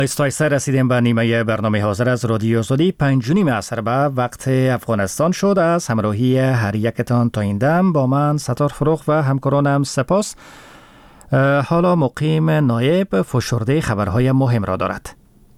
استایسته رسیدیم به نیمه برنامه حاضر از رادیو آزادی. 5:30 عصر به وقت افغانستان شد. از همراهی هر یکتان تا این دم با من ستار فروغ و همکارانم سپاس. حالا مقیم نایب فشرده خبرهای مهم را دارد.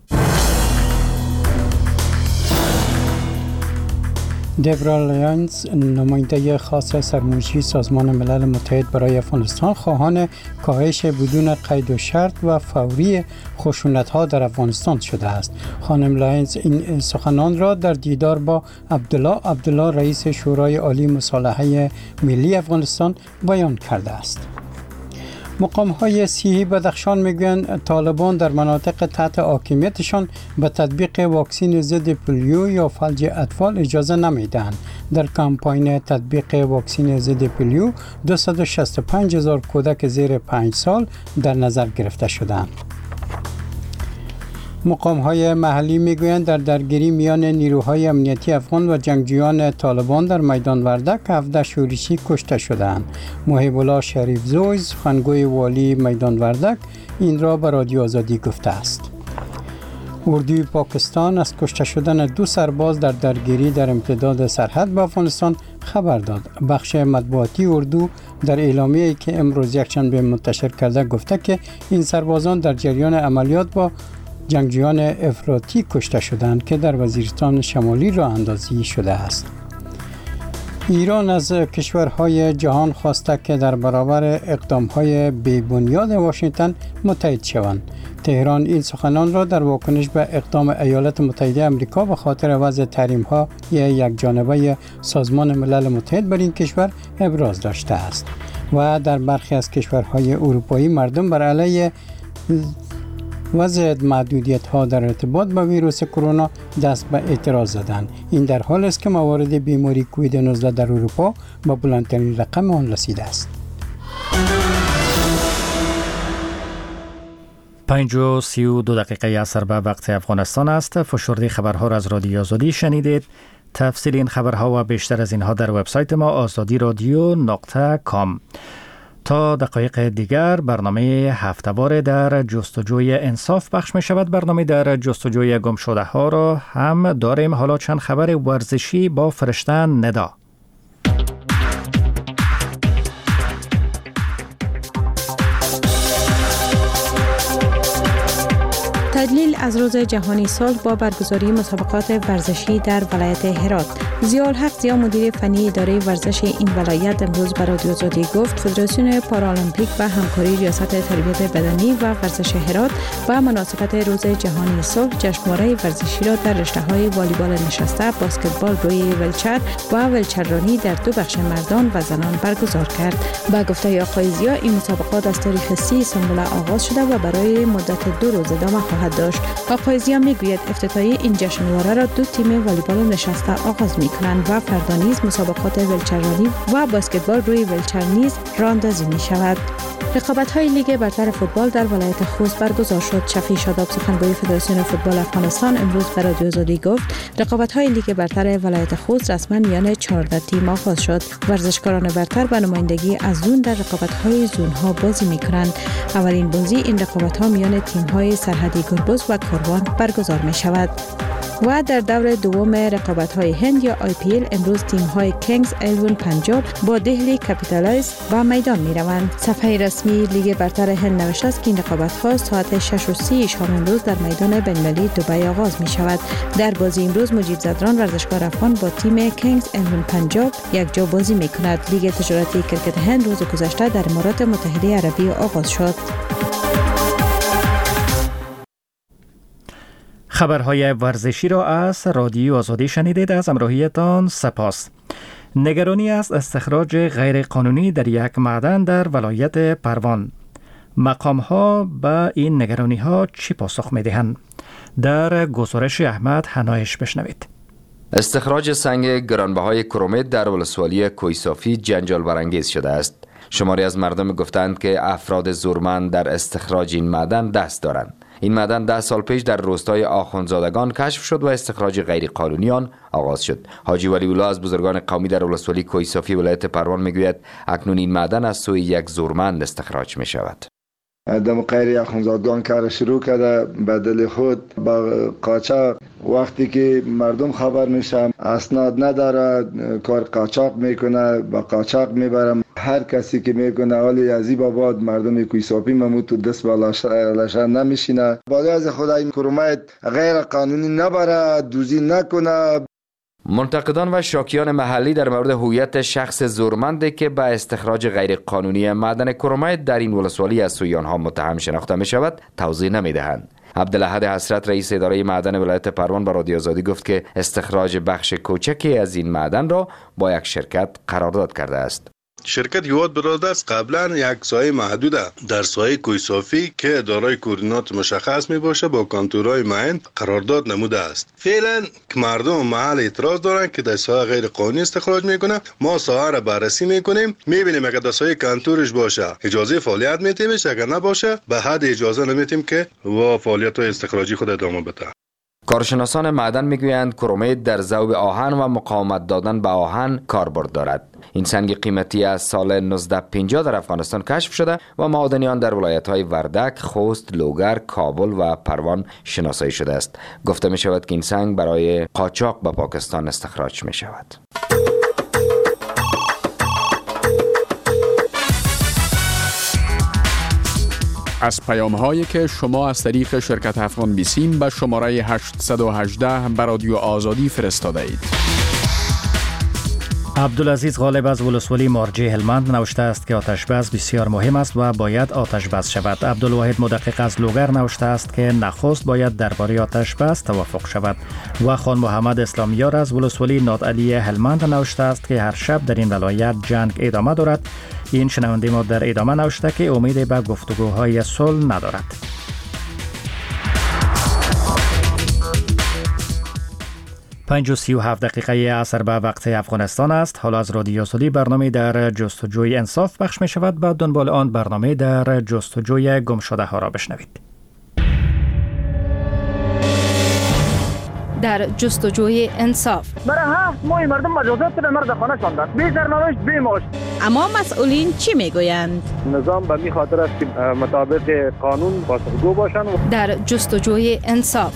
دبرا لیانز، نماینده خاص سرمایه‌گذاری سازمان ملل متحد برای افغانستان، خواهان کاهش بدون قید و شرط و فوری خشونت‌ها در افغانستان شده است. خانم لیانز این سخنان را در دیدار با عبدالله رئیس شورای عالی مصالحه ملی افغانستان بیان کرده است. مقام‌های صحی بدخشان میگویند طالبان در مناطق تحت حاکمیتشان به تطبیق واکسن ضد پولیو یا فلج اطفال اجازه نمیدهند. در کمپاین تطبیق واکسن ضد پولیو 265,000 کودک زیر 5 سال در نظر گرفته شدند. مقام‌های محلی میگویند در درگیری میان نیروهای امنیتی افغان و جنگجویان طالبان در میدان وردک 17 شورشی کشته شدند. محب الله شریف زوی، سخنگوی والی میدان وردک، این را به رادیو آزادی گفته است. اردوی پاکستان از کشته شدن 2 سرباز در درگیری در امتداد سرحد با افغانستان خبر داد. بخش مطبوعاتی اردو در اعلامیه‌ای که امروز یکشنبه منتشر کرده گفته که این سربازان در جریان عملیات با جنگجویان افراطی کشته شدند که در وزیرستان شمالی راه اندازی شده است. ایران از کشورهای جهان خواسته که در برابر اقدامهای بی‌بنیاد واشنگتن متحد شوند. تهران این سخنان را در واکنش به اقدام ایالات متحده آمریکا به خاطر وضع تحریم‌های یکجانبه سازمان ملل متحد بر این کشور ابراز داشته است و در برخی از کشورهای اروپایی مردم بر علیه وضع محدودیت‌ها در ارتباط با ویروس کرونا دست به اعتراض زدند. این در حال است که موارد بیماری کووید 19 در اروپا به بلندترین رقم آن رسیده است. 5:32 عصر به وقت افغانستان است. فشرده خبرها را از رادیو آزادی شنیدید. تفصیل این خبرها و بیشتر از اینها در وبسایت ما azadiradio.com. تا دقایق دیگر برنامه هفته‌وار در جستجوی انصاف پخش می شود. برنامه در جستجوی گم شده ها را هم داریم. حالا چند خبر ورزشی با فرشته ندا. تدلیل از روز جهانی صلح با برگزاری مسابقات ورزشی در ولایت هرات. ضیاءالحق ضیا مدیر فنی اداره ورزش این ولایت امروز به رادیو آزادی گفت فدراسیون پارالمپیک و همکاری ریاست تربیت بدنی و ورزش هرات با مناسبت روز جهانی صلح جشنواره ورزشی را در رشته‌های والیبال نشسته، بسکتبال روی ویلچر و ویلچررانی در 2 بخش مردان و زنان برگزار کرد. با گفته آقای ضیا این مسابقات از تاریخ 30 سنبل آغاز شده و برای مدت 2 روز ادامه خواهد داشت. آقای ضیا میگوید افتتاحیه این جشنواره را 2 تیم والیبال نشسته آغاز می‌کنند و فردا نیز مسابقات ویلچررانی و بسکتبال روی ویلچر نیز راه‌اندازی می‌شود. رقابت‌های لیگ برتر فوتبال در ولایت خوست برگزار شد. شفیع شاداب سخنگوی فدراسیون فوتبال افغانستان امروز به رادیو آزادی گفت رقابت‌های لیگ برتر ولایت خوست رسما میان 14 تیم آغاز شد. ورزشکاران برتر به نمایندگی از زون در رقابت‌های زون‌ها بازی می‌کنند. اولین بازی این رقابت‌ها میان تیم‌های سرحدی گربز و کاروان برگزار می‌شود. و در دور دوم رقابت‌های هند یا IPL امروز تیم‌های کینگز 11 پنجاب با دهلی کپیتالز به میدان می‌روند. صفحه رسمی لیگ برتر هند نوشته است که این رقابت‌ها ساعت 6:30 شام امروز در میدان بین‌المللی دبی آغاز می‌شود. در بازی امروز مجیب زدران ورزشکار افغان با تیم کینگز 11 پنجاب یک جا بازی می‌کند. لیگ تجارتی کرکت هند روز گذشته در امارات متحده عربی آغاز شد. خبرهای ورزشی را از رادیو آزادی شنیدید. از همراهیتان سپاس. نگرانی از استخراج غیرقانونی در یک معدن در ولایت پروان. مقام‌ها به این نگرانی‌ها چی پاسخ می‌دهند؟ در گزارش احمد حنایش بشنوید. استخراج سنگ گرانبهای کرومید در ولسوالی کوهصافی جنجال برانگیز شده است. شماری از مردم گفتند که افراد زورمند در استخراج این معدن دست دارند. این معدن 10 سال پیش در روستای آخوندزادگان کشف شد و استخراج غیر قانونی آن آغاز شد. حاجی ولی الله از بزرگان قومی در ولسوالی کوهصافی ولایت پروان میگوید اکنون این معدن از سوی یک زورمند استخراج می شود. دم غیر اخوندزادگان کار شروع کرده به دل خود با قاچاق. وقتی که مردم خبر میشن اسناد نداره کار قاچاق میکنه با قاچاق میبرم. هر کسی که میکنه حالی عزیب آباد مردم کویساپی مموت و دست بالاشن نمیشینه. باید از خدا این کرومایت غیر قانونی نبره، دوزی نکنه. منتقدان و شاکیان محلی در مورد هویت شخص زورمندی که به استخراج غیر قانونی معدن کرومایت در این ولسوالی از سوی آنها متهم شناخته می شود توضیح نمی دهند. عبدالاحد حسرت رئیس اداره معدن ولایت پروان به رادیو آزادی گفت که استخراج بخش کوچکی از این معدن را با یک شرکت قرارداد کرده است. شرکت هیواد براده است قبلا یک سایه محدوده در سایه کویسافی که دارای کوردینات مشخص می باشه با کانتورهای معین قرارداد نموده است. فعلا که مردم محل اعتراض دارن که در سایه غیر قانونی استخراج میکنه، ما سایه را بررسی میکنیم، میبینیم اگر در سایه کانتورش باشه اجازه فعالیت میتیمش، اگر نباشه به حد اجازه نمیتیم که و فعالیت های استخراجی خود ادامه بده. کارشناسان معدن میگویند کرومایت در ذوب آهن و مقاومت دادن به آهن کاربرد دارد. این سنگ قیمتی از سال 1950 در افغانستان کشف شده و معدنیان در ولایت‌های وردک، خوست، لوگر، کابل و پروان شناسایی شده است. گفته می شود که این سنگ برای قاچاق به پاکستان استخراج می شود. از پیام‌هایی که شما از طریق شرکت افغان بیسیم به شماره 818 به رادیو آزادی فرستاده اید. عبدالعزیز غالب از ولسوالی مارجه هلمند نوشته است که آتش‌بس بسیار مهم است و باید آتش‌بس شود. عبدالواحد مدقق از لوگر نوشته است که نخست باید درباره آتش‌بس توافق شود. و خان محمد اسلامیار از ولسوالی نادعلی هلمند نوشته است که هر شب در این ولایت جنگ ادامه دارد. این شنونده ما در ادامه نوشته که امید به گفتگوهای صلح ندارد. 5:37 دقیقه عصر به وقت افغانستان است. حالا از رادیو آزادی برنامه در جستجوی انصاف پخش می شود. بعد دنبال آن برنامه در جستجوی گم شده ها را بشنوید. در جستجوی انصاف برای 7 ماه مردم مجازات به مرد خانه شاندن، بی سرنوشت بی معاش. اما مسئولین چی میگویند؟ نظام به می خاطر است که مطابق قانون پاسخگو باشند. در جستجوی انصاف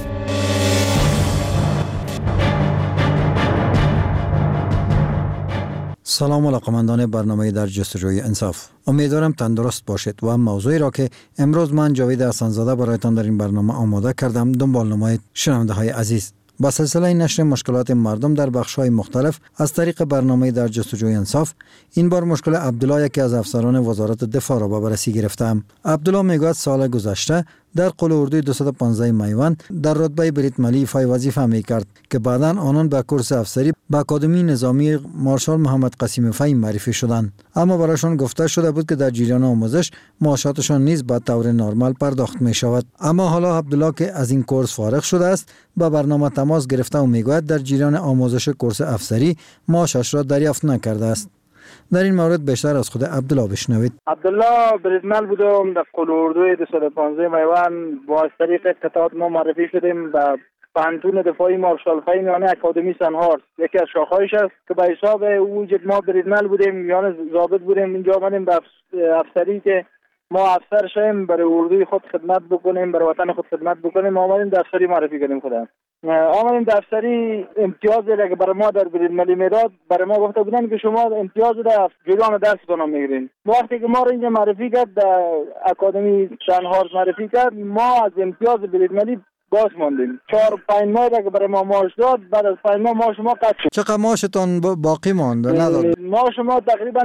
سلام علاقمندان برنامه در جستجوی انصاف. امیدوارم تندرست باشید و موضوعی را که امروز من جاوید حسن‌زاده برایتان در این برنامه آماده کردم دنبال نمایید شنونده های عزیز. با سلسله نشر مشکلات مردم در بخش‌های مختلف از طریق برنامه در جستجوی انصاف، این بار مشکل عبدالله یکی از افسران وزارت دفاع را به بررسی گرفتم. عبدالله میگوید سال گذشته در قل اردوی 215 میوند در رتبه بریتملی ایفای وظیفه میکرد که بعداً آنان به کورس افسری به اکادمی نظامی مارشال محمد قاسم فهیم معرفی شدند، اما برایشان گفته شده بود که در جریان آموزش معاشاتشان نیز به طور نرمال پرداخت می شود. اما حالا عبدالله که از این کورس فارغ شده است با برنامه تماس گرفته و میگوید در جریان آموزش کورس افسری معاشش را دریافت نکرده است. در این مورد بیشتر از خود عبدالله بشنوید. عبدالله بریدمل بودم در قل اردوی 215 میوند. با از طریق قطعات ما معرفی شدیم به پانتون دفاعی مارشال فهیم یعنی اکادمی سنهار، یکی از شاخهایش است که به حساب وجود ما بریدمل بودیم یعنی ضابط بودیم. اینجا آمدیم به افسری که ما افسر شیم برای اردوی خود خدمت بکنیم، برای وطن خود خدمت بکنیم. آمدیم در افسری معرفی کردیم خودم. آمدیم در افسری امتیازی که برای ما در بریدملی میداد، برای ما گفته بودن که شما امتیاز در جریان درستان میگیرین. وقتی که ما رو اینجا معرفی کرد در اکادمی شنهار معرفی کرد، ما از امتیاز بریدملی باز ماندیم. 4-5 ماه که برای ما معاش داد، بعد از 5 ماه معاش ما قطع شد. چقدر معاشتان باقی مانده؟ نداد. معاش ما تقریبا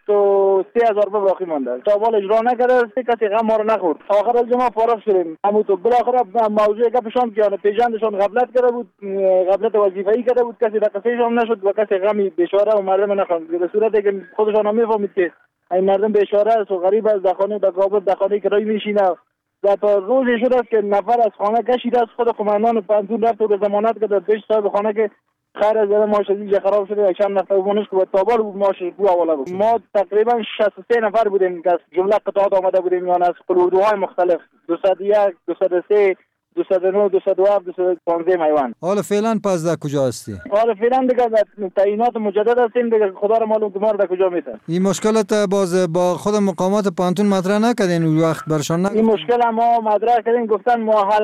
63,000 روپیه باقی مانده. تا حالا اجرا نکرده، کسی غم ما رو نخورد. آخر از ما فارغ شدیم. همون تو بالاخره موضوع گپشان که پیژندشان غفلت کرده بود، غفلت وظیفه‌ای کرده بود، کسی دقیقشون نشد و کسی غمی بیچاره و مردم نخوند. به صورتی که خودشان هم میفهمید که این مردم بیچاره است و غریب است، در خانه در کابل در خانه کرایی میشینه. در تا روزی شده است که نفر از خانه کشیده است، خود قماندان پانتون رفت و به ضمانت کرده پیش صاحب خانه که خیر از معاش ازیج خراب شده، چند نفر بونش که تابال معاش بو اوله بود. ما تقریبا 63 نفر بودیم که از جمله قطعات آمده بودیم، یعنی از قل اردوهای مختلف 201 203 209 207 215 میوان. حالا فعلا پس در کجا هستی؟ حالا فعلا دیگه تعیینات مجدد هستیم دیگه، خدا را معلوم که ما در کجا میتن. این مشکلات باز با خود مقامات پانتون مطرح نکردین اون وقت برشان نگفتن؟ این مشکل ما مطرح کردیم، گفتن ما حل